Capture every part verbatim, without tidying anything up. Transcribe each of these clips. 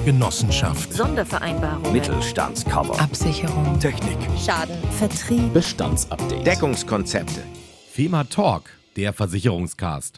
Genossenschaft, Sondervereinbarung, Mittelstandscover, Absicherung, Technik, Schaden, Vertrieb, Bestandsupdate, Deckungskonzepte. FEMA Talk, der Versicherungscast.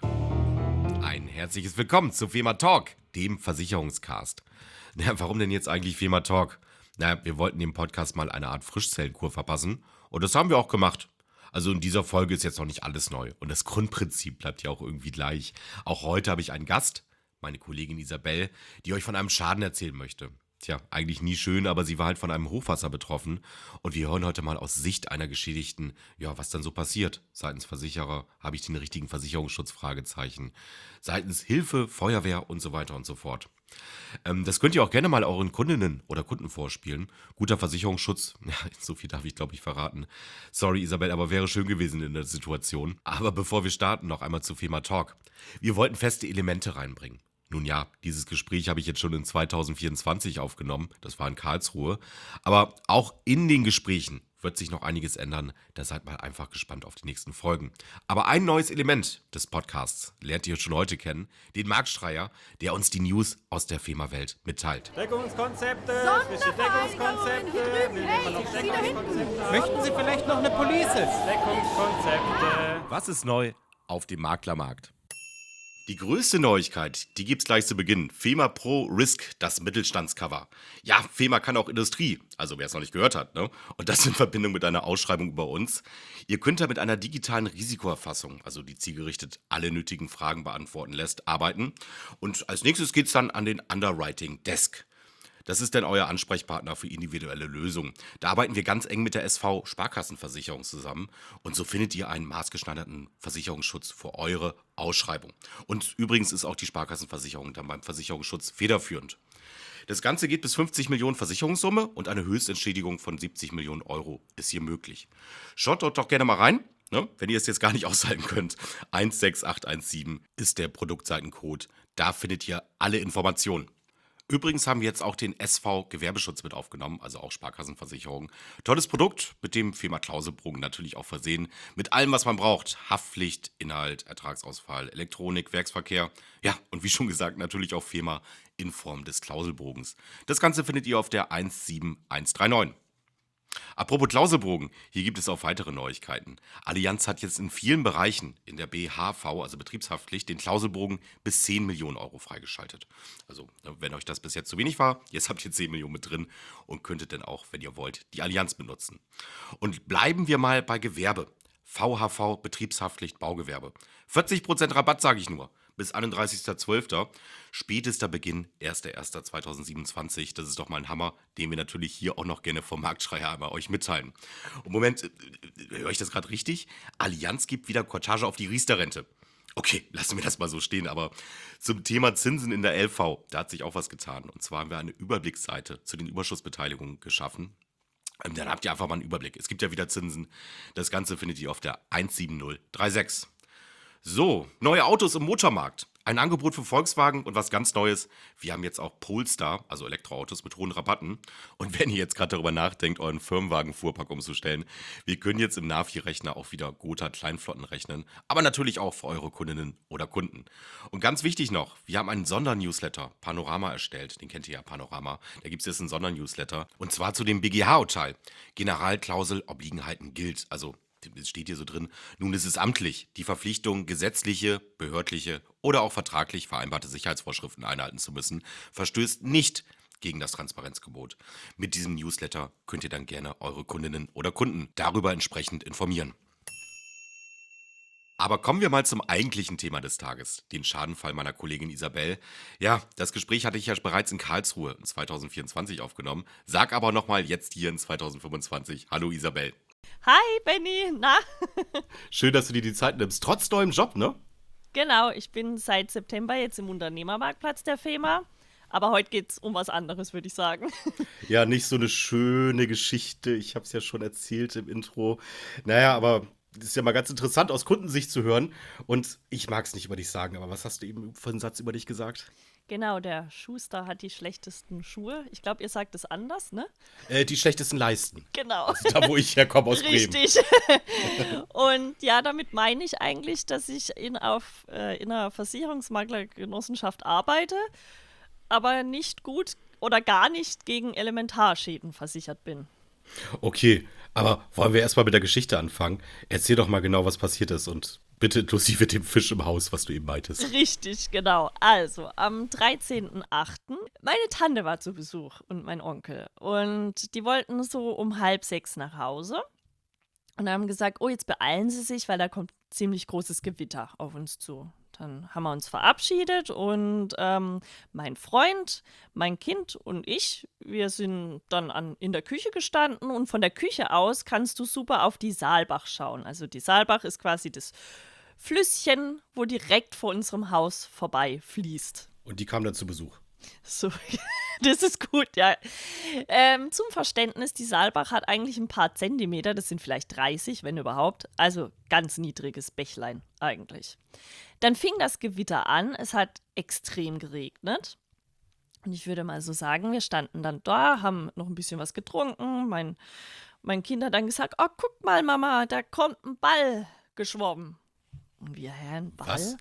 Ein herzliches Willkommen zu FEMA Talk, dem Versicherungscast. Na, warum denn jetzt eigentlich FEMA Talk? Na, wir wollten dem Podcast mal eine Art Frischzellenkur verpassen und das haben wir auch gemacht. Also in dieser Folge ist jetzt noch nicht alles neu und das Grundprinzip bleibt ja auch irgendwie gleich. Auch heute habe ich einen Gast, meine Kollegin Isabel, die euch von einem Schaden erzählen möchte. Tja, eigentlich nie schön, aber sie war halt von einem Hochwasser betroffen und wir hören heute mal aus Sicht einer Geschädigten, ja, was dann so passiert. Seitens Versicherer habe ich den richtigen Versicherungsschutz, Fragezeichen. Seitens Hilfe, Feuerwehr und so weiter und so fort. Ähm, das könnt ihr auch gerne mal euren Kundinnen oder Kunden vorspielen. Guter Versicherungsschutz, ja, so viel darf ich glaube ich verraten. Sorry Isabel, aber wäre schön gewesen in der Situation. Aber bevor wir starten, noch einmal zu FEMA Talk. Wir wollten feste Elemente reinbringen. Nun ja, dieses Gespräch habe ich jetzt schon in zwanzig vierundzwanzig aufgenommen, das war in Karlsruhe. Aber auch in den Gesprächen wird sich noch einiges ändern, da seid mal einfach gespannt auf die nächsten Folgen. Aber ein neues Element des Podcasts lernt ihr schon heute kennen, den Marktschreier, der uns die News aus der FEMA-Welt mitteilt. Deckungskonzepte, frische Deckungskonzepte, Hey, noch sieh da hinten. Deckungskonzepte. Möchten Sie vielleicht noch eine Police? Deckungskonzepte. Was ist neu auf dem Maklermarkt? Die größte Neuigkeit, die gibt's gleich zu Beginn. FEMA Pro Risk, das Mittelstandscover. Ja, FEMA kann auch Industrie, also wer es noch nicht gehört hat, ne? Und das in Verbindung mit einer Ausschreibung über uns. Ihr könnt da mit einer digitalen Risikoerfassung, also die zielgerichtet alle nötigen Fragen beantworten lässt, arbeiten. Und als nächstes geht's dann an den Underwriting Desk. Das ist dann euer Ansprechpartner für individuelle Lösungen. Da arbeiten wir ganz eng mit der S V Sparkassenversicherung zusammen und so findet ihr einen maßgeschneiderten Versicherungsschutz für eure Ausschreibung. Und übrigens ist auch die Sparkassenversicherung dann beim Versicherungsschutz federführend. Das Ganze geht bis fünfzig Millionen Versicherungssumme und eine Höchstentschädigung von siebzig Millionen Euro ist hier möglich. Schaut dort doch gerne mal rein, ne? Wenn ihr es jetzt gar nicht aushalten könnt. eins sechs acht eins sieben ist der Produktseitencode. Da findet ihr alle Informationen. Übrigens haben wir jetzt auch den S V Gewerbeschutz mit aufgenommen, also auch Sparkassenversicherung. Tolles Produkt, mit dem FEMA Klauselbogen natürlich auch versehen. Mit allem, was man braucht. Haftpflicht, Inhalt, Ertragsausfall, Elektronik, Werksverkehr. Ja, und wie schon gesagt, natürlich auch FEMA in Form des Klauselbogens. Das Ganze findet ihr auf der eins sieben eins drei neun. Apropos Klauselbogen, hier gibt es auch weitere Neuigkeiten. Allianz hat jetzt in vielen Bereichen in der B H V, also Betriebshaftpflicht, den Klauselbogen bis zehn Millionen Euro freigeschaltet. Also, wenn euch das bis jetzt zu wenig war, jetzt habt ihr zehn Millionen mit drin und könntet dann auch, wenn ihr wollt, die Allianz benutzen. Und bleiben wir mal bei Gewerbe. V H V, Betriebshaftpflicht, Baugewerbe. vierzig Prozent Rabatt, sage ich nur. Bis einunddreißigster zwölfter Spätester Beginn erster erster zweitausendsiebenundzwanzig. Das ist doch mal ein Hammer, den wir natürlich hier auch noch gerne vom Marktschreier einmal euch mitteilen. Und Moment, äh, äh, höre ich das gerade richtig? Allianz gibt wieder Cortage auf die Riester-Rente. Okay, lassen wir das mal so stehen, aber zum Thema Zinsen in der L V, da hat sich auch was getan. Und zwar haben wir eine Überblicksseite zu den Überschussbeteiligungen geschaffen. Ähm, Dann habt ihr einfach mal einen Überblick. Es gibt ja wieder Zinsen. Das Ganze findet ihr auf der eins sieben null drei sechs. So, neue Autos im Motormarkt. Ein Angebot für Volkswagen und was ganz Neues. Wir haben jetzt auch Polestar, also Elektroautos mit hohen Rabatten. Und wenn ihr jetzt gerade darüber nachdenkt, euren Firmenwagen-Fuhrpark umzustellen, wir können jetzt im Navi-Rechner auch wieder Gotha Kleinflotten rechnen. Aber natürlich auch für eure Kundinnen oder Kunden. Und ganz wichtig noch, wir haben einen Sondernewsletter, Panorama, erstellt. Den kennt ihr ja, Panorama. Da gibt es jetzt einen Sondernewsletter. Und zwar zu dem B G H-Urteil. Generalklausel Obliegenheiten gilt. Also es steht hier so drin, nun ist es amtlich, die Verpflichtung, gesetzliche, behördliche oder auch vertraglich vereinbarte Sicherheitsvorschriften einhalten zu müssen, verstößt nicht gegen das Transparenzgebot. Mit diesem Newsletter könnt ihr dann gerne eure Kundinnen oder Kunden darüber entsprechend informieren. Aber kommen wir mal zum eigentlichen Thema des Tages, den Schadenfall meiner Kollegin Isabel. Ja, das Gespräch hatte ich ja bereits in Karlsruhe in zwanzig vierundzwanzig aufgenommen, sag aber nochmal jetzt hier in zwanzig fünfundzwanzig. Hallo Isabel. Hi, Benny, na? Schön, dass du dir die Zeit nimmst, trotz neuem Job, ne? Genau, ich bin seit September jetzt im Unternehmermarktplatz der FEMA, aber heute geht's um was anderes, würde ich sagen. Ja, nicht so eine schöne Geschichte, ich habe es ja schon erzählt im Intro. Naja, aber das ist ja mal ganz interessant aus Kundensicht zu hören und ich mag es nicht über dich sagen, aber was hast du eben für einen Satz über dich gesagt? Genau, der Schuster hat die schlechtesten Schuhe. Ich glaube, ihr sagt es anders, ne? Äh, die schlechtesten Leisten. Genau. Also da, wo ich herkomme, aus Bremen. Richtig. Und ja, damit meine ich eigentlich, dass ich in, auf, äh, in einer Versicherungsmaklergenossenschaft arbeite, aber nicht gut oder gar nicht gegen Elementarschäden versichert bin. Okay, aber wollen wir erstmal mit der Geschichte anfangen? Erzähl doch mal genau, was passiert ist und bitte inklusive dem Fisch im Haus, was du eben meintest. Richtig, genau. Also, am dreizehnten achten meine Tante war zu Besuch und mein Onkel. Und die wollten so um halb sechs nach Hause. Und haben gesagt, oh, jetzt beeilen Sie sich, weil da kommt ziemlich großes Gewitter auf uns zu. Dann haben wir uns verabschiedet und ähm, mein Freund, mein Kind und ich, wir sind dann an, in der Küche gestanden und von der Küche aus kannst du super auf die Saalbach schauen. Also die Saalbach ist quasi das Flüsschen, wo direkt vor unserem Haus vorbei fließt. Und die kam dann zu Besuch. So, das ist gut, ja. Ähm, zum Verständnis, die Saalbach hat eigentlich ein paar Zentimeter, das sind vielleicht dreißig, wenn überhaupt. Also ganz niedriges Bächlein eigentlich. Dann fing das Gewitter an, es hat extrem geregnet. Und ich würde mal so sagen, wir standen dann da, haben noch ein bisschen was getrunken. Mein, mein Kind hat dann gesagt, oh, guck mal, Mama, da kommt ein Ball geschwommen. Und wir, hä, ein Ball? Was?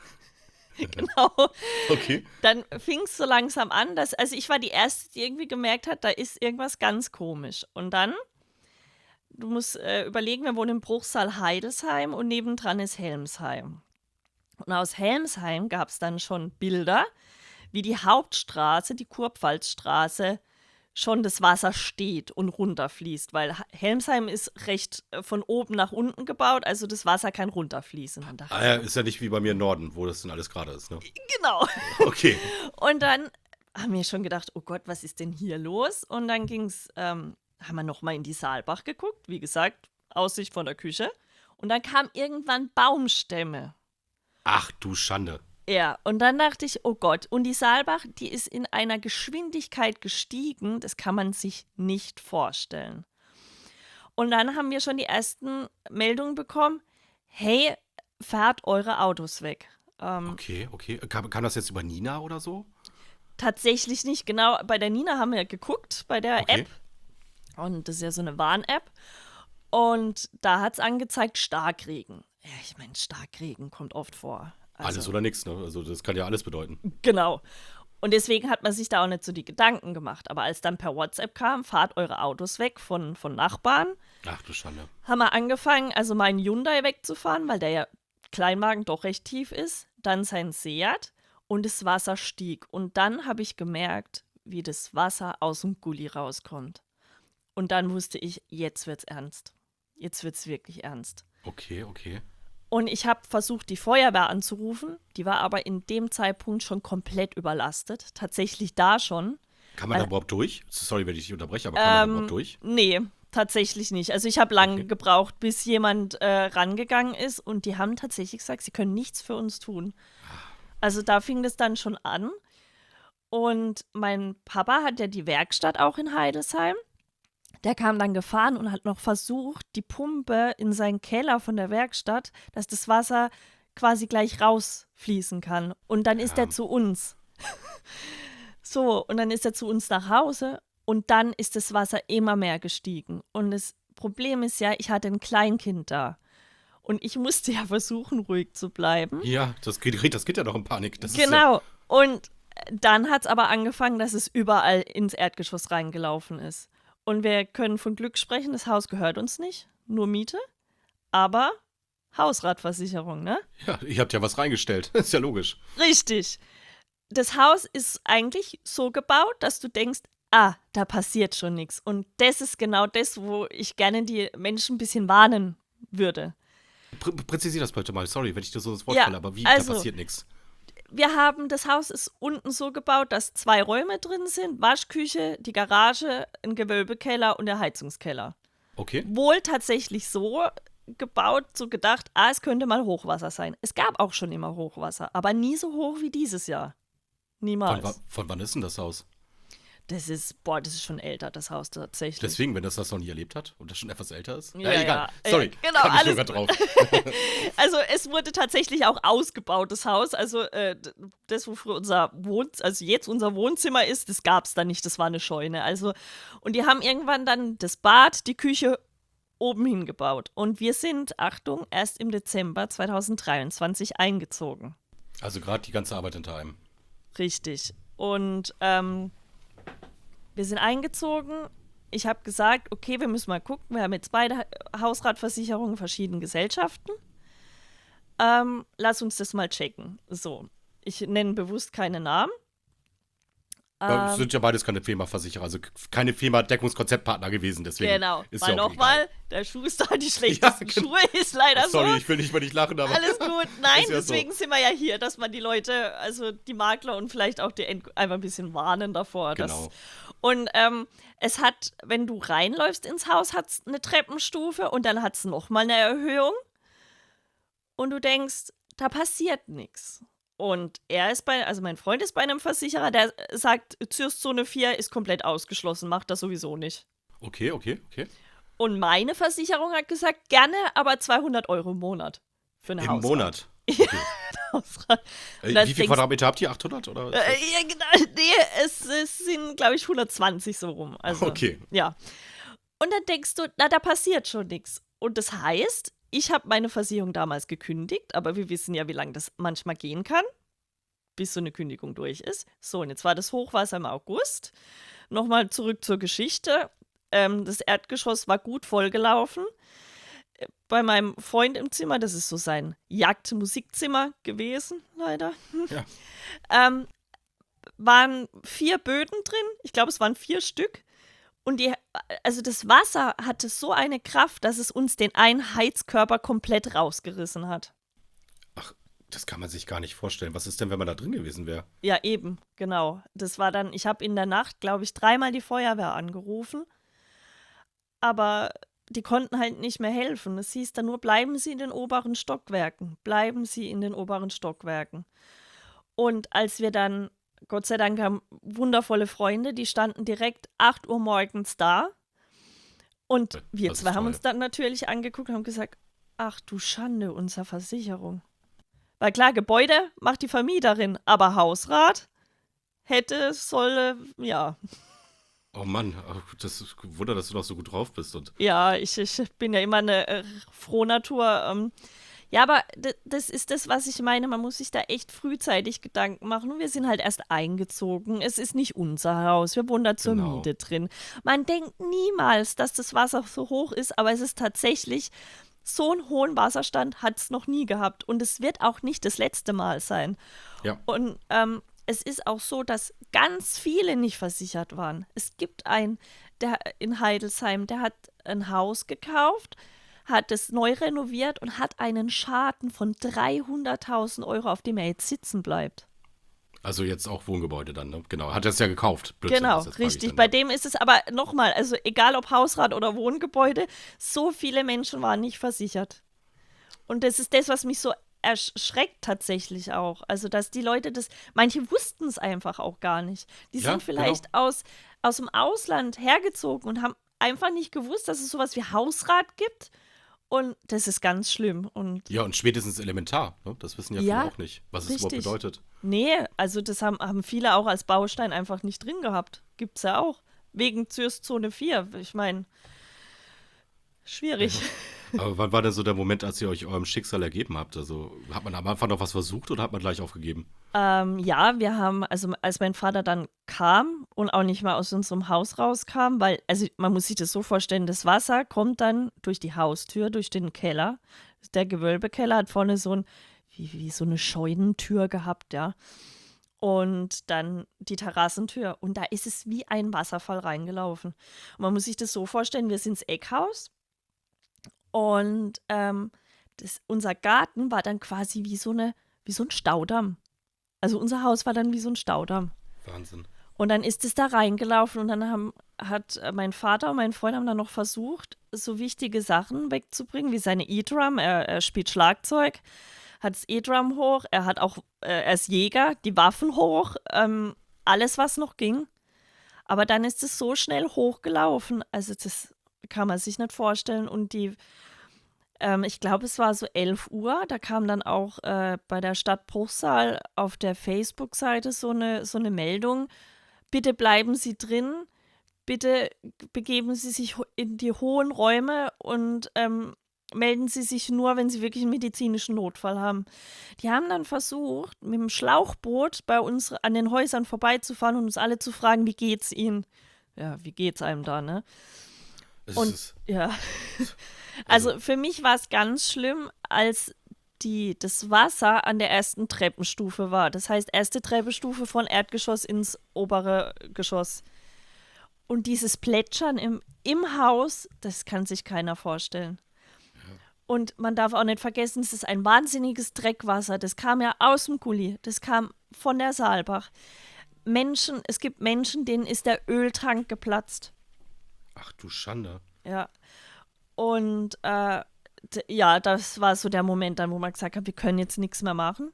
Genau. Okay. Dann fing es so langsam an, dass, also ich war die Erste, die irgendwie gemerkt hat, da ist irgendwas ganz komisch. Und dann, du musst äh, überlegen, wir wohnen im Bruchsal Heidelsheim und nebendran ist Helmsheim. Und aus Helmsheim gab es dann schon Bilder, wie die Hauptstraße, die Kurpfalzstraße, schon das Wasser steht und runterfließt, weil Helmsheim ist recht äh, von oben nach unten gebaut, also das Wasser kann runterfließen. Dann dachte Ah ja, ist ja nicht wie bei mir im Norden, wo das denn alles gerade ist, ne? ich, genau. Okay. Und dann haben wir schon gedacht, oh Gott, was ist denn hier los? Und dann ging's, ähm, haben wir nochmal in die Saalbach geguckt, wie gesagt, Aussicht von der Küche. Und dann kamen irgendwann Baumstämme. Ach du Schande. Ja, und dann dachte ich, oh Gott, und die Saalbach, die ist in einer Geschwindigkeit gestiegen, das kann man sich nicht vorstellen. Und dann haben wir schon die ersten Meldungen bekommen, hey, fahrt eure Autos weg. Ähm, Okay, okay. Kam, kam das jetzt über Nina oder so? Tatsächlich nicht, genau, bei der Nina haben wir geguckt, bei der Okay. App. Und das ist ja so eine Warn-App. Und da hat es angezeigt, Starkregen. Ja, ich meine, Starkregen kommt oft vor. Also, Alles oder nichts, ne? Also das kann ja alles bedeuten. genau. Und deswegen hat man sich da auch nicht so die Gedanken gemacht. Aber als dann per WhatsApp kam, fahrt eure Autos weg von, von Nachbarn, Ach du Schande. haben wir angefangen, also meinen Hyundai wegzufahren, weil der ja Kleinwagen doch recht tief ist. Dann sein Seat und das Wasser stieg. Und dann habe ich gemerkt, wie das Wasser aus dem Gully rauskommt. Und dann wusste ich, jetzt wird's ernst. Jetzt wird's wirklich ernst. Okay, okay. Und ich habe versucht, die Feuerwehr anzurufen. Die war aber in dem Zeitpunkt schon komplett überlastet. Tatsächlich da schon. Kann man da Weil- überhaupt durch? Sorry, wenn ich dich unterbreche, aber kann man da Ähm, überhaupt durch? Nee, tatsächlich nicht. Also ich habe lange Okay. gebraucht, bis jemand äh, rangegangen ist. Und die haben tatsächlich gesagt, sie können nichts für uns tun. Also da fing das dann schon an. Und mein Papa hat ja die Werkstatt auch in Heidelsheim. Der kam dann gefahren und hat noch versucht, die Pumpe in seinen Keller von der Werkstatt, dass das Wasser quasi gleich rausfließen kann. Und dann ist Ja. er zu uns. So, und dann ist er zu uns nach Hause und dann ist das Wasser immer mehr gestiegen. Und das Problem ist ja, ich hatte ein Kleinkind da. Und ich musste ja versuchen, ruhig zu bleiben. Ja, das geht, das geht ja noch in Panik. Das Ist ja, Genau. Und dann hat es aber angefangen, dass es überall ins Erdgeschoss reingelaufen ist. Und wir können von Glück sprechen, das Haus gehört uns nicht, nur Miete, aber Hausratversicherung, ne? ja, ihr habt ja was reingestellt. Ist ja logisch. Richtig. Das Haus ist eigentlich so gebaut, dass du denkst, ah, da passiert schon nichts. Und das ist genau das, wo ich gerne die Menschen ein bisschen warnen würde. Prä präzisier das bitte mal. Sorry, wenn ich dir so das Wort Ja, falle, aber wie? also- da passiert nichts. Wir haben, das Haus ist unten so gebaut, dass zwei Räume drin sind, Waschküche, die Garage, ein Gewölbekeller und der Heizungskeller. Okay. Wohl tatsächlich so gebaut, so gedacht, ah, es könnte mal Hochwasser sein. Es gab auch schon immer Hochwasser, aber nie so hoch wie dieses Jahr. Von, Niemals. wa- von wann ist denn das Haus? Das ist, boah, das ist schon älter, das Haus tatsächlich. Deswegen, wenn das das noch nie erlebt hat und das schon etwas älter ist? Ja, egal. ja. Sorry, Ja, genau, kam ich alles sogar drauf. Also es wurde tatsächlich auch ausgebaut, das Haus. Also äh, d- das, wo früher unser Wohn also jetzt unser Wohnzimmer ist, das gab es da nicht, das war eine Scheune. Also, und die haben irgendwann dann das Bad, die Küche oben hingebaut. Und wir sind, Achtung, erst im Dezember zweitausenddreiundzwanzig eingezogen. Also gerade die ganze Arbeit hinter einem. Richtig. Und ähm, wir sind eingezogen. Ich habe gesagt, okay, wir müssen mal gucken. Wir haben jetzt beide Ha- Hausratversicherungen, verschiedene Gesellschaften. Ähm, lass uns das mal checken. So, ich nenne bewusst keine Namen. Ja, Ähm, sind ja beides keine FEMA-Versicherer, also keine FEMA-Deckungskonzeptpartner gewesen, deswegen genau, ist weil ja auch nochmal, egal. der Schuster hat die schlechtesten genau. Schuhe, ist leider Sorry, so. ich will nicht über dich lachen, aber Alles gut. Nein, Ist ja so. deswegen sind wir ja hier, dass man die Leute, also die Makler und vielleicht auch die End einfach ein bisschen warnen davor. Dass, Genau. Und ähm, es hat, wenn du reinläufst ins Haus, hat es eine Treppenstufe und dann hat es nochmal eine Erhöhung. Und du denkst, da passiert nichts. Und er ist bei, also mein Freund ist bei einem Versicherer, der sagt, Zürszone vier ist komplett ausgeschlossen, macht das sowieso nicht. Okay, okay, okay. Und meine Versicherung hat gesagt, gerne, aber zweihundert Euro im Monat für eine Im Hausrat. Monat. Hausrat. Äh, das wie viel denkst- Quadratmeter habt ihr? achthundert? Oder? Äh, ja, genau, nee, es, es sind, glaube ich, hundertzwanzig so rum. Also, Okay. Ja. Und dann denkst du, na, da passiert schon nichts. Und das heißt, ich habe meine Versicherung damals gekündigt, aber wir wissen ja, wie lange das manchmal gehen kann, bis so eine Kündigung durch ist. So, und jetzt war das Hochwasser im August. Nochmal zurück zur Geschichte. Ähm, das Erdgeschoss war gut vollgelaufen. Äh, Bei meinem Freund im Zimmer, das ist so sein Jagdmusikzimmer gewesen, leider. Ja. Ähm, waren vier Böden drin. Ich glaube, es waren vier Stück. Und die, also das Wasser hatte so eine Kraft, dass es uns den einen Heizkörper komplett rausgerissen hat. Ach, das kann man sich gar nicht vorstellen. Was ist denn, wenn man da drin gewesen wäre? Ja, eben, genau. Das war dann, ich habe in der Nacht, glaube ich, dreimal die Feuerwehr angerufen. Aber die konnten halt nicht mehr helfen. Es hieß dann nur, bleiben Sie in den oberen Stockwerken. Bleiben Sie in den oberen Stockwerken. Und als wir dann, Gott sei Dank, haben wundervolle Freunde, die standen direkt acht Uhr morgens da. Und wir Das ist zwei haben toll. uns dann natürlich angeguckt und haben gesagt, ach du Schande, unsere Versicherung. Weil klar, Gebäude macht die Vermieterin, aber Hausrat hätte, solle, ja. Oh Mann, ach, das ist ein Wunder, dass du noch so gut drauf bist. Und Ja, ich, ich bin ja immer eine äh, Frohnatur. Ähm. Ja, aber d- das ist das, was ich meine. Man muss sich da echt frühzeitig Gedanken machen. Und wir sind halt erst eingezogen. Es ist nicht unser Haus. Wir wohnen da zur Genau. Miete drin. Man denkt niemals, dass das Wasser so hoch ist, aber es ist tatsächlich, so einen hohen Wasserstand hat es noch nie gehabt. Und es wird auch nicht das letzte Mal sein. ja, Und ähm, es ist auch so, dass ganz viele nicht versichert waren. Es gibt einen, der in Heidelsheim, der hat ein Haus gekauft, hat es neu renoviert und hat einen Schaden von dreihunderttausend Euro, auf dem er jetzt sitzen bleibt. also jetzt auch Wohngebäude dann, ne? Genau, hat er es ja gekauft. Blödsinn, Genau, das jetzt frage ich richtig. dann, Bei ne? dem ist es aber nochmal, also egal ob Hausrat oder Wohngebäude, so viele Menschen waren nicht versichert. Und das ist das, was mich so erschreckt tatsächlich auch. Also, dass die Leute das, manche wussten es einfach auch gar nicht. Die Ja, sind vielleicht aus, aus dem Ausland hergezogen und haben einfach nicht gewusst, dass es sowas wie Hausrat gibt. Und das ist ganz schlimm. Und Ja, und spätestens elementar, ne? Das wissen ja viele Ja, auch nicht, was es überhaupt richtig. bedeutet. nee, also das haben, haben viele auch als Baustein einfach nicht drin gehabt. Gibt's ja auch. Wegen Zürszone vier. Ich meine, schwierig. Aber wann war denn so der Moment, als ihr euch eurem Schicksal ergeben habt? Also hat man am Anfang noch was versucht oder hat man gleich aufgegeben? Ähm, ja, wir haben, also als mein Vater dann kam und auch nicht mal aus unserem Haus rauskam, weil, also man muss sich das so vorstellen, das Wasser kommt dann durch die Haustür, durch den Keller. Der Gewölbekeller hat vorne so ein, wie, wie so eine Scheunentür gehabt, ja. Und dann die Terrassentür. Und da ist es wie ein Wasserfall reingelaufen. Und man muss sich das so vorstellen, wir sind ins Eckhaus und ähm, das, unser Garten war dann quasi wie so, eine, wie so ein Staudamm. Also unser Haus war dann wie so ein Staudamm. Wahnsinn. Und dann ist es da reingelaufen und dann haben, hat äh, mein Vater und mein Freund haben dann noch versucht, so wichtige Sachen wegzubringen, wie seine E-Drum. Er, er spielt Schlagzeug, hat das E-Drum hoch, er hat auch, äh, er ist Jäger, die Waffen hoch, ähm, alles, was noch ging. Aber dann ist es so schnell hochgelaufen, also das kann man sich nicht vorstellen. Und die, ähm, ich glaube, es war so elf Uhr, da kam dann auch äh, bei der Stadt Bruchsal auf der Facebook-Seite so eine, so eine Meldung, bitte bleiben Sie drin, bitte begeben Sie sich ho- in die hohen Räume und ähm, melden Sie sich nur, wenn Sie wirklich einen medizinischen Notfall haben. Die haben dann versucht, mit dem Schlauchboot bei uns an den Häusern vorbeizufahren und uns alle zu fragen, wie geht's Ihnen? ja, wie geht's einem da, ne? Es Und ist, ja, also für mich war es ganz schlimm, als die, das Wasser an der ersten Treppenstufe war. Das heißt, erste Treppenstufe von Erdgeschoss ins obere Geschoss. Und dieses Plätschern im, im Haus, das kann sich keiner vorstellen. Und man darf auch nicht vergessen, es ist ein wahnsinniges Dreckwasser. Das kam ja aus dem Gully. Das kam von der Saalbach. Menschen, es gibt Menschen, denen ist der Öltank geplatzt. ach du Schande. Ja. Und äh, d- ja, das war so der Moment dann, wo man gesagt hat, wir können jetzt nichts mehr machen.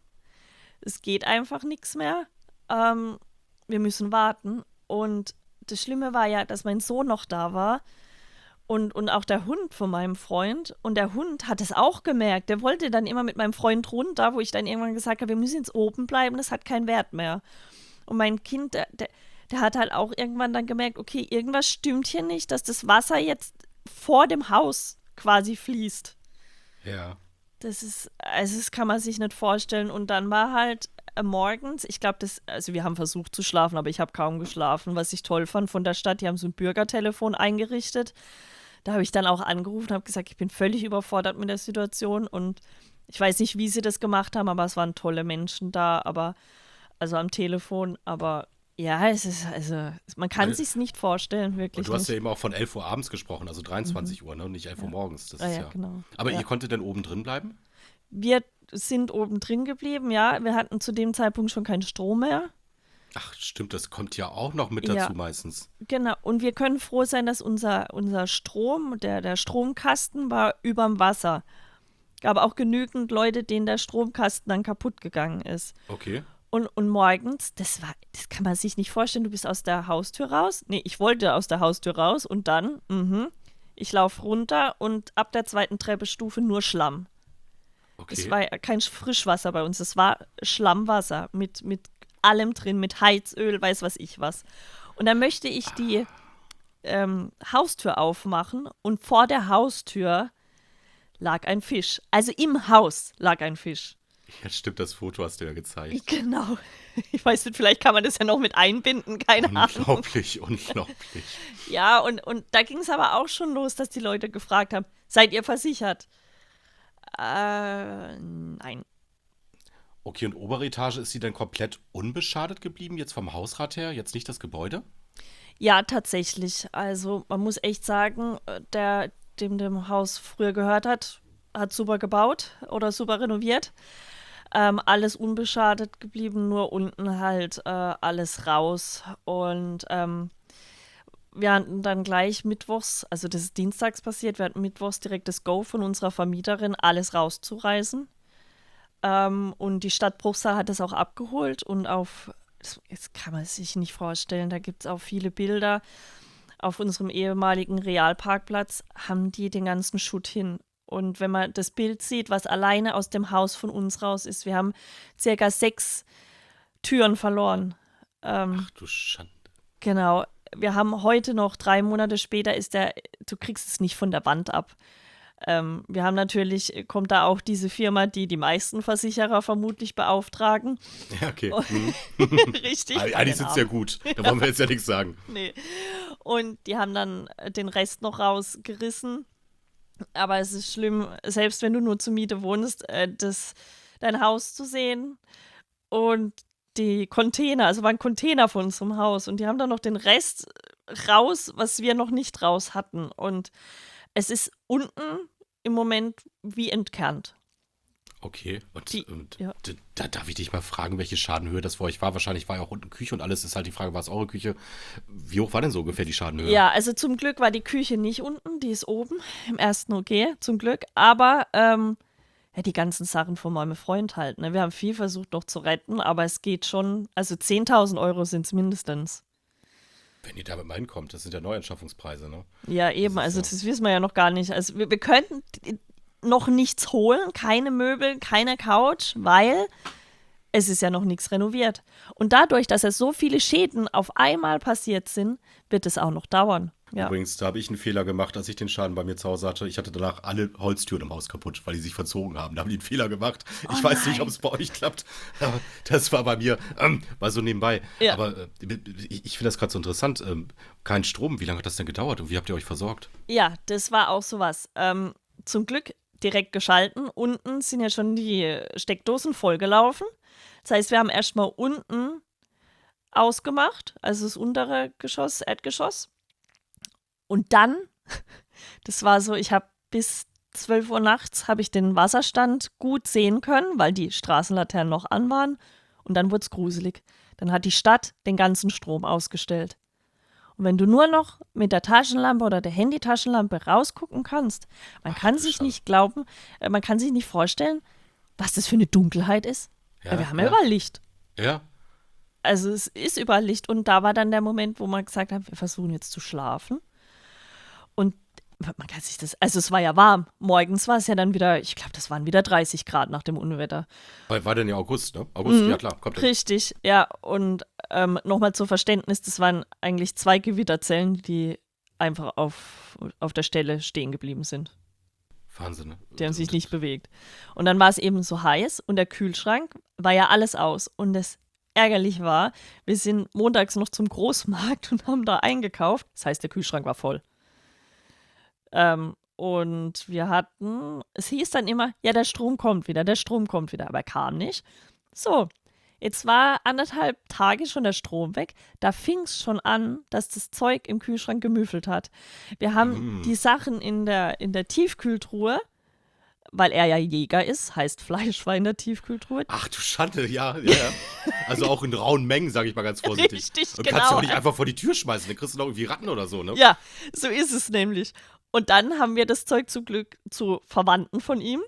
Es geht einfach nichts mehr. Ähm, wir müssen warten. Und das Schlimme war ja, dass mein Sohn noch da war und, und auch der Hund von meinem Freund. Und der Hund hat es auch gemerkt. Der wollte dann immer mit meinem Freund runter, wo ich dann irgendwann gesagt habe, wir müssen jetzt oben bleiben, das hat keinen Wert mehr. Und mein Kind, der, der, der hat halt auch irgendwann dann gemerkt, okay, irgendwas stimmt hier nicht, dass das Wasser jetzt vor dem Haus quasi fließt. Ja. Das ist, also das kann man sich nicht vorstellen. Und dann war halt äh, morgens, ich glaube, das, also wir haben versucht zu schlafen, aber ich habe kaum geschlafen, was ich toll fand von der Stadt. Die haben so ein Bürgertelefon eingerichtet. Da habe ich dann auch angerufen und habe gesagt, ich bin völlig überfordert mit der Situation. Und ich weiß nicht, wie sie das gemacht haben, aber es waren tolle Menschen da, aber also am Telefon. Aber ja, es ist, also man kann Weil- es sich nicht vorstellen, Und wirklich du hast nicht. ja eben auch von elf Uhr abends gesprochen, also dreiundzwanzig Uhr, ne? Und nicht elf Uhr morgens. Das Ah, ist ja, ja. genau. Aber Ja. ihr konntet dann oben drin bleiben? Wir sind oben drin geblieben, ja. Wir hatten zu dem Zeitpunkt schon keinen Strom mehr. Ach, stimmt, das kommt ja auch noch mit Ja. dazu meistens. Genau, und wir können froh sein, dass unser, unser Strom, der, der Stromkasten war überm Wasser. Gab auch genügend Leute, denen der Stromkasten dann kaputt gegangen ist. Okay. Und, und morgens, das war, das kann man sich nicht vorstellen, du bist aus der Haustür raus. Nee, ich wollte aus der Haustür raus und dann, mhm, ich laufe runter und ab der zweiten Treppestufe nur Schlamm. Okay. Es war ja kein Frischwasser bei uns, es war Schlammwasser mit, mit allem drin, mit Heizöl, weiß was ich was. Und dann möchte ich die ähm, Haustür aufmachen und vor der Haustür lag ein Fisch. Also im Haus lag ein Fisch. Ja, stimmt, das Foto hast du ja gezeigt. Genau. Ich weiß nicht, vielleicht kann man das ja noch mit einbinden, keine Ahnung. Unglaublich, unglaublich. Ja, und, und da ging es aber auch schon los, dass die Leute gefragt haben, seid ihr versichert? Äh, nein. Okay, und obere Etage, ist sie dann komplett unbeschadet geblieben, jetzt vom Hausrat her, jetzt nicht das Gebäude? Ja, tatsächlich. Also man muss echt sagen, der, dem dem Haus früher gehört hat, hat super gebaut oder super renoviert. Ähm, alles unbeschadet geblieben, nur unten halt äh, alles raus. Und ähm, wir hatten dann gleich mittwochs, also das ist dienstags passiert, wir hatten mittwochs direkt das Go von unserer Vermieterin, alles rauszureißen. Ähm, und die Stadt Bruchsal hat das auch abgeholt und auf, das, jetzt kann man es sich nicht vorstellen, da gibt es auch viele Bilder. Auf unserem ehemaligen Realparkplatz haben die den ganzen Schutt hin. Und wenn man das Bild sieht, was alleine aus dem Haus von uns raus ist, wir haben circa sechs Türen verloren. Ähm, Ach du Schande. genau. Wir haben heute noch, drei Monate später, ist der, du kriegst es nicht von der Wand ab. Ähm, wir haben natürlich, kommt da auch diese Firma, die die meisten Versicherer vermutlich beauftragen. Ja, okay. Mhm. Richtig. Eigentlich Den sitzt ja Arm. gut. Da wollen wir jetzt ja nichts sagen. Nee. Und die haben dann den Rest noch rausgerissen. Aber es ist schlimm, selbst wenn du nur zur Miete wohnst, äh, das, dein Haus zu sehen und die Container, also waren Container von unserem Haus und die haben dann noch den Rest raus, was wir noch nicht raus hatten. Und es ist unten im Moment wie entkernt. Okay. Und, Die- und ja. d- da darf ich dich mal fragen, welche Schadenhöhe das für euch war. Wahrscheinlich war ja auch unten Küche und alles. Ist halt die Frage, war es eure Küche? Wie hoch war denn so ungefähr die Schadenhöhe? Ja, also zum Glück war die Küche nicht unten, die ist oben im ersten O G, zum Glück. Aber ähm, ja, die ganzen Sachen von meinem Freund halt. Ne? Wir haben viel versucht noch zu retten, aber es geht schon, also zehntausend Euro sind es mindestens. Wenn ihr damit mal hinkommt, das sind ja Neuanschaffungspreise, ne? Ja, eben, Das ist also so. das wissen wir ja noch gar nicht. Also wir, wir könnten noch nichts holen, keine Möbel, keine Couch, weil es ist ja noch nichts renoviert. Und dadurch, dass ja so viele Schäden auf einmal passiert sind, wird es auch noch dauern. Ja. Übrigens, da habe ich einen Fehler gemacht, als ich den Schaden bei mir zu Hause hatte. Ich hatte danach alle Holztüren im Haus kaputt, weil die sich verzogen haben. Da haben die einen Fehler gemacht. Ich Oh weiß nicht, nein. ob es bei euch klappt. Aber das war bei mir, ähm, war so nebenbei. Ja. Aber äh, ich, ich finde das gerade so interessant. Ähm, kein Strom, wie lange hat das denn gedauert und wie habt ihr euch versorgt? Ja, das war auch sowas. Ähm, zum Glück direkt geschalten. Unten sind ja schon die Steckdosen vollgelaufen. Das heißt, wir haben erstmal unten ausgemacht, also das untere Geschoss, Erdgeschoss. Und dann, das war so, ich habe bis zwölf Uhr nachts habe ich den Wasserstand gut sehen können, weil die Straßenlaternen noch an waren. Und dann wurde es gruselig. Dann hat die Stadt den ganzen Strom ausgestellt. Und wenn du nur noch mit der Taschenlampe oder der Handytaschenlampe rausgucken kannst, man Ach, kann du sich Schande. nicht glauben, äh, man kann sich nicht vorstellen, was das für eine Dunkelheit ist. Ja, Weil wir haben ja ja. überall Licht. Ja, Also es ist überall Licht. Und da war dann der Moment, wo man gesagt hat, wir versuchen jetzt zu schlafen. Und man kann sich das, also es war ja warm. Morgens war es ja dann wieder, ich glaube, das waren wieder dreißig Grad nach dem Unwetter. weil war denn ja August, ne? August, ja klar, kommt hin. Richtig, ja. Und ähm, nochmal zur Verständnis, das waren eigentlich zwei Gewitterzellen, die einfach auf, auf der Stelle stehen geblieben sind. Wahnsinn, ne? Die haben sich nicht bewegt. Und dann war es eben so heiß und der Kühlschrank war ja alles aus. Und das ärgerlich war, wir sind montags noch zum Großmarkt und haben da eingekauft. Das heißt, der Kühlschrank war voll. Ähm, und wir hatten, es hieß dann immer, ja, der Strom kommt wieder, der Strom kommt wieder, aber er kam nicht. So, jetzt war anderthalb Tage schon der Strom weg. Da fing es schon an, dass das Zeug im Kühlschrank gemüffelt hat. Wir haben Mm. die Sachen in der, in der Tiefkühltruhe, weil er ja Jäger ist, heißt Fleisch war in der Tiefkühltruhe. Ach du Schande, ja, ja, ja. Also auch in rauen Mengen, sage ich mal ganz vorsichtig. Richtig, Und kannst du genau. auch nicht einfach vor die Tür schmeißen, dann kriegst du noch irgendwie Ratten oder so, ne? Ja, so ist es nämlich. Und dann haben wir das Zeug zum Glück zu Verwandten von ihm.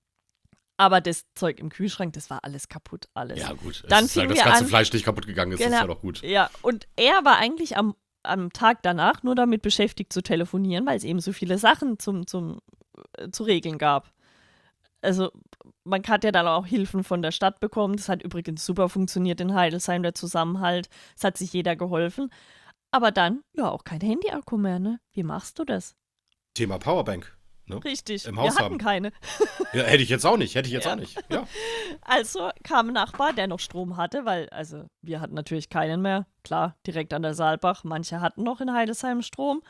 Aber das Zeug im Kühlschrank, das war alles kaputt, alles. Ja, gut. Dann Es ist, fingen das wir ganze an- Fleisch nicht kaputt gegangen ist, ist ja doch gut. Ja, und er war eigentlich am, am Tag danach nur damit beschäftigt zu telefonieren, weil es eben so viele Sachen zum, zum, äh, zu regeln gab. Also man hat ja dann auch Hilfen von der Stadt bekommen. Das hat übrigens super funktioniert in Heidelsheim, der Zusammenhalt. Es hat sich jeder geholfen. Aber dann, ja, auch kein Handy-Akku mehr, ne? Wie machst du das? Thema Powerbank. Ne? Richtig, Im wir Haus hatten haben. keine. Ja, hätte ich jetzt auch nicht, hätte ich jetzt Ja. auch nicht. Ja. Also kam ein Nachbar, der noch Strom hatte, weil, also wir hatten natürlich keinen mehr. Klar, direkt an der Saalbach. Manche hatten noch in Heidesheim Strom.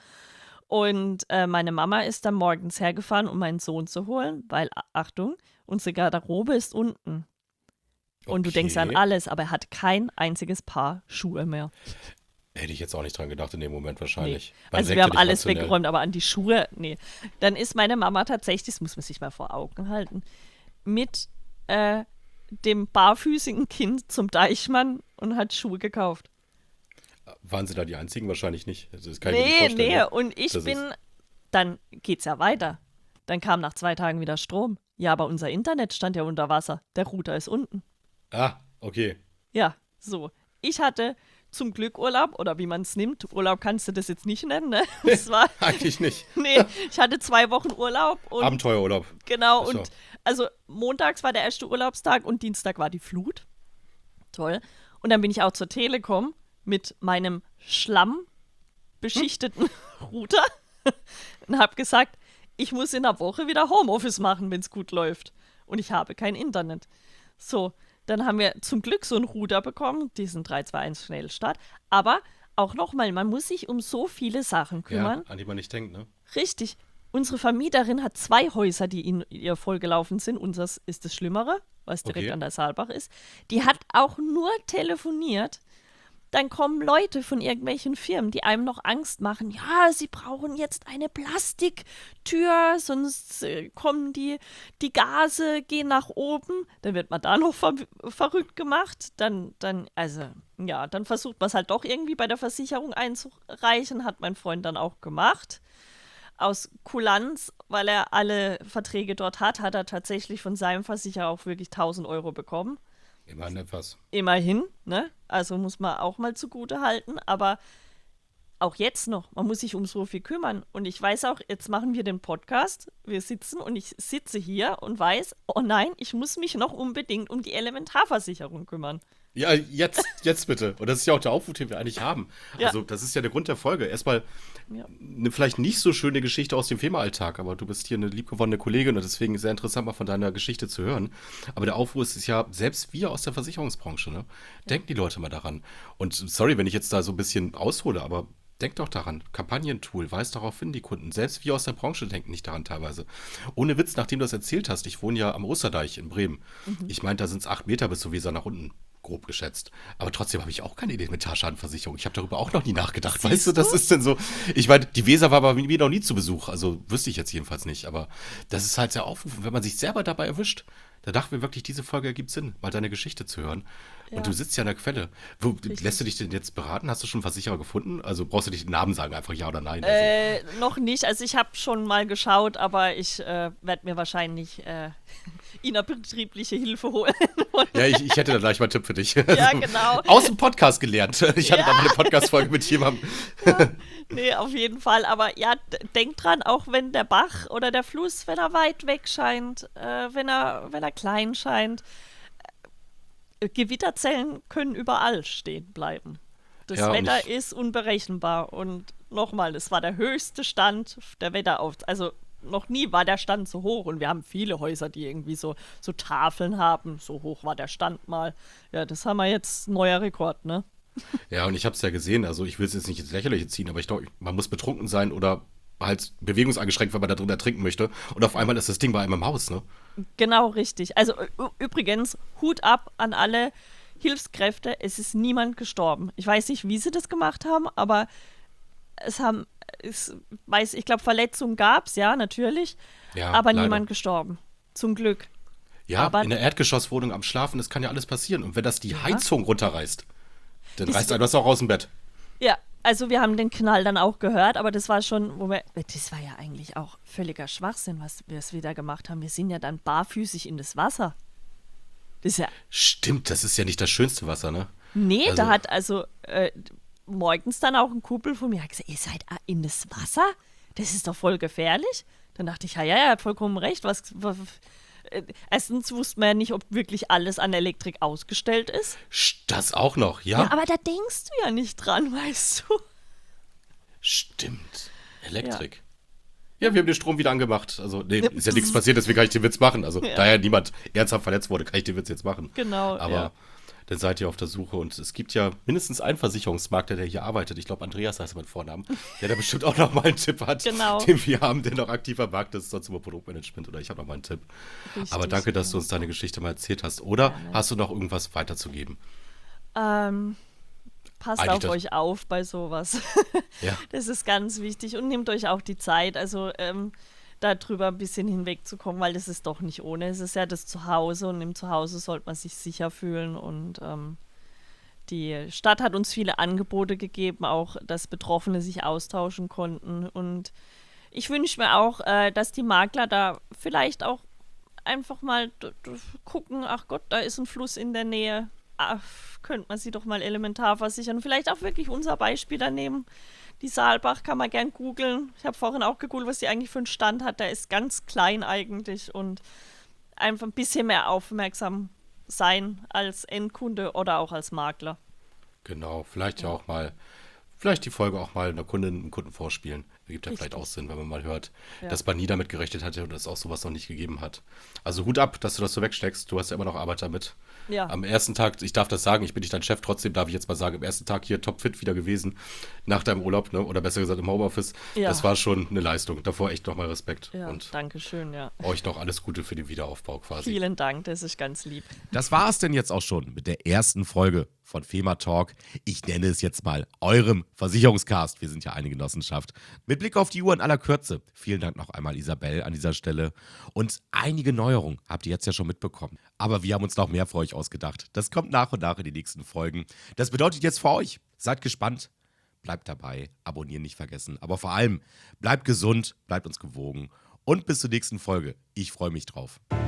Und äh, meine Mama ist dann morgens hergefahren, um meinen Sohn zu holen, weil, a- Achtung, unsere Garderobe ist unten. Und du denkst an Okay. alles, aber er hat kein einziges Paar Schuhe mehr. Hätte ich jetzt auch nicht dran gedacht in dem Moment wahrscheinlich. Man Also denkt wir ja haben nicht alles rationell. weggeräumt, aber an die Schuhe, nee. Dann ist meine Mama tatsächlich, das muss man sich mal vor Augen halten, mit äh, dem barfüßigen Kind zum Deichmann und hat Schuhe gekauft. Waren sie da die einzigen? Wahrscheinlich nicht. Also das kann ich mir nicht Nee, vorstellen. nee, ne? und ich Das bin, ist- dann geht's ja weiter. Dann kam nach zwei Tagen wieder Strom. Ja, aber unser Internet stand ja unter Wasser. Der Router ist unten. Ah, okay. Ja, so. Ich hatte zum Glück Urlaub, oder wie man es nimmt. Urlaub kannst du das jetzt nicht nennen, ne? Das war, Eigentlich nicht. nee, ich hatte zwei Wochen Urlaub und Abenteuerurlaub. genau, Ach so. und also montags war der erste Urlaubstag und Dienstag war die Flut. Toll. Und dann bin ich auch zur Telekom mit meinem schlammbeschichteten Router und habe gesagt, ich muss in der Woche wieder Homeoffice machen, wenn es gut läuft. Und ich habe kein Internet. So, dann haben wir zum Glück so einen Router bekommen, diesen drei zwei eins Schnellstart. Aber auch nochmal, man muss sich um so viele Sachen kümmern. Ja, an die man nicht denkt, ne? Richtig. Unsere Vermieterin hat zwei Häuser, die in ihr vollgelaufen sind. Unseres ist das Schlimmere, was direkt Okay. an der Saalbach ist. Die hat auch nur telefoniert. Dann kommen Leute von irgendwelchen Firmen, die einem noch Angst machen. Ja, sie brauchen jetzt eine Plastiktür, sonst äh, kommen die, die Gase, gehen nach oben. Dann wird man da noch ver verrückt gemacht. Dann, dann, also, ja, dann versucht man es halt doch irgendwie bei der Versicherung einzureichen. Hat mein Freund dann auch gemacht. Aus Kulanz, weil er alle Verträge dort hat, hat er tatsächlich von seinem Versicherer auch wirklich tausend Euro bekommen. Immerhin etwas. Immerhin, ne? Also muss man auch mal zugute halten, aber auch jetzt noch, man muss sich um so viel kümmern. Und ich weiß auch, jetzt machen wir den Podcast, wir sitzen und ich sitze hier und weiß, oh nein, ich muss mich noch unbedingt um die Elementarversicherung kümmern. Ja, jetzt, jetzt bitte. Und das ist ja auch der Aufruf, den wir eigentlich haben. Ja. Also, das ist ja der Grund der Folge. Erstmal Ja. eine vielleicht nicht so schöne Geschichte aus dem FEMA-Alltag, aber du bist hier eine liebgewonnene Kollegin und deswegen sehr interessant, mal von deiner Geschichte zu hören. Aber der Aufruf ist ja, selbst wir aus der Versicherungsbranche, ne? Denken die Leute mal daran. Und sorry, wenn ich jetzt da so ein bisschen aushole, aber denkt doch daran. Kampagnentool, weist darauf hin, die Kunden. Selbst wir aus der Branche denken nicht daran teilweise. Ohne Witz, nachdem du das erzählt hast, ich wohne ja am Osterdeich in Bremen. Ich meine, da sind es acht Meter bis zur Weser nach unten. Grob geschätzt. Aber trotzdem habe ich auch keine Elementarschadenversicherung. Ich habe darüber auch noch nie nachgedacht. Siehst weißt du, das du? ist denn so. Ich meine, die Weser war bei mir noch nie zu Besuch. Also wüsste ich jetzt jedenfalls nicht. Aber das ist halt der Aufruf. Und wenn man sich selber dabei erwischt, da dachten wir wirklich, diese Folge ergibt Sinn, mal deine Geschichte zu hören. Ja. Und du sitzt ja an der Quelle. Wo, lässt du dich denn jetzt beraten? Hast du schon einen Versicherer gefunden? Also brauchst du nicht den Namen sagen, einfach ja oder nein? Also, Äh, noch nicht. Also ich habe schon mal geschaut, aber ich äh, werde mir wahrscheinlich äh, innerbetriebliche Hilfe holen. ja, ich, ich hätte da gleich mal einen Tipp für dich. Ja, genau. Aus dem Podcast gelernt. Ich hatte Ja. da mal eine Podcast-Folge mit jemandem. Nee, auf jeden Fall. Aber ja, d- denk dran, auch wenn der Bach oder der Fluss, wenn er weit weg scheint, äh, wenn er, wenn er klein scheint, äh, Gewitterzellen können überall stehen bleiben. Das Ja, und Wetter ich- ist unberechenbar. Und nochmal, es war der höchste Stand der Wetterauf... Also noch nie war der Stand so hoch. Und wir haben viele Häuser, die irgendwie so, so Tafeln haben. So hoch war der Stand mal. Ja, das haben wir jetzt neuer Rekord, ne? Ja, und ich habe es ja gesehen, also ich will es jetzt nicht ins Lächerliche ziehen, aber ich glaube, man muss betrunken sein oder halt bewegungseingeschränkt, wenn man da drin ertrinken möchte. Und auf einmal ist das Ding bei einem im Haus, ne? Genau, richtig. Also ü- übrigens, Hut ab an alle Hilfskräfte. Es ist niemand gestorben. Ich weiß nicht, wie sie das gemacht haben, aber es haben, es weiß, ich glaube, Verletzungen gab es, ja, natürlich, Ja, aber leider. niemand gestorben. Zum Glück. Ja, aber- in der Erdgeschosswohnung am Schlafen, das kann ja alles passieren. Und wenn das die Heizung runterreißt, dann Das- reißt einem das auch aus dem Bett. Ja, also wir haben den Knall dann auch gehört, aber das war schon, wo wir, das war ja eigentlich auch völliger Schwachsinn, was wir es wieder gemacht haben. Wir sind ja dann barfüßig in das Wasser. Das ist ja, Stimmt, das ist ja nicht das schönste Wasser, ne? nee, Also- da hat also äh, morgens dann auch ein Kumpel von mir gesagt, ihr seid in das Wasser? Das ist doch voll gefährlich. Dann dachte ich, ja, ja, er hat vollkommen recht. Was, was, äh, erstens wusste man ja nicht, ob wirklich alles an Elektrik ausgestellt ist. Sch- Das auch noch, ja? Ja, aber da denkst du ja nicht dran, weißt du. Stimmt. Elektrik. Ja. wir haben den Strom wieder angemacht. Also, nee, ist ja nichts Psst. passiert, deswegen kann ich den Witz machen. Also, Ja. daher niemand ernsthaft verletzt wurde, kann ich den Witz jetzt machen. Genau, Aber ja. dann seid ihr auf der Suche. Und es gibt ja mindestens einen Versicherungsmakler, der hier arbeitet. Ich glaube, Andreas heißt er mit Vornamen. Der da bestimmt auch noch mal einen Tipp hat, Genau. den wir haben, der noch aktiv am Markt ist, sonst über Produktmanagement. Oder ich habe noch mal einen Tipp. Richtig, Aber danke, dass ja. du uns deine Geschichte mal erzählt hast. Oder Gerne. hast du noch irgendwas weiterzugeben? Ähm, passt Eigentlich auf das- euch auf bei sowas. Ja. Das ist ganz wichtig und nehmt euch auch die Zeit, also ähm, darüber ein bisschen hinwegzukommen, weil das ist doch nicht ohne. Es ist ja das Zuhause und im Zuhause sollte man sich sicher fühlen und ähm, die Stadt hat uns viele Angebote gegeben, auch dass Betroffene sich austauschen konnten und ich wünsche mir auch, äh, dass die Makler da vielleicht auch einfach mal d- d- gucken, ach Gott, da ist ein Fluss in der Nähe, ach, könnte man sie doch mal elementar versichern. Vielleicht auch wirklich unser Beispiel da nehmen. Die Saalbach kann man gern googeln. Ich habe vorhin auch gegoogelt, was die eigentlich für einen Stand hat. Der ist ganz klein eigentlich und einfach ein bisschen mehr aufmerksam sein als Endkunde oder auch als Makler. Genau, vielleicht ja auch mal, vielleicht die Folge auch mal einer Kundin, einem Kunden vorspielen. Ergibt ja Richtig. vielleicht auch Sinn, wenn man mal hört, Ja. dass man nie damit gerechnet hatte und es auch sowas noch nicht gegeben hat. Also Hut ab, dass du das so wegsteckst. Du hast ja immer noch Arbeit damit. Ja. Am ersten Tag, ich darf das sagen, ich bin nicht dein Chef, trotzdem darf ich jetzt mal sagen, am ersten Tag hier topfit wieder gewesen, nach deinem Urlaub, ne? Oder besser gesagt im Homeoffice. Ja. Das war schon eine Leistung. Davor echt nochmal Respekt. Ja, Und danke schön, ja. euch noch alles Gute für den Wiederaufbau quasi. Vielen Dank, das ist ganz lieb. Das war es denn jetzt auch schon mit der ersten Folge von FEMA Talk. Ich nenne es jetzt mal eurem Versicherungscast. Wir sind ja eine Genossenschaft. Mit Blick auf die Uhr in aller Kürze. Vielen Dank noch einmal Isabel an dieser Stelle. Und einige Neuerungen habt ihr jetzt ja schon mitbekommen. Aber wir haben uns noch mehr für euch ausgedacht. Das kommt nach und nach in die nächsten Folgen. Das bedeutet jetzt für euch, seid gespannt. Bleibt dabei, abonnieren nicht vergessen. Aber vor allem, bleibt gesund, bleibt uns gewogen. Und bis zur nächsten Folge. Ich freue mich drauf.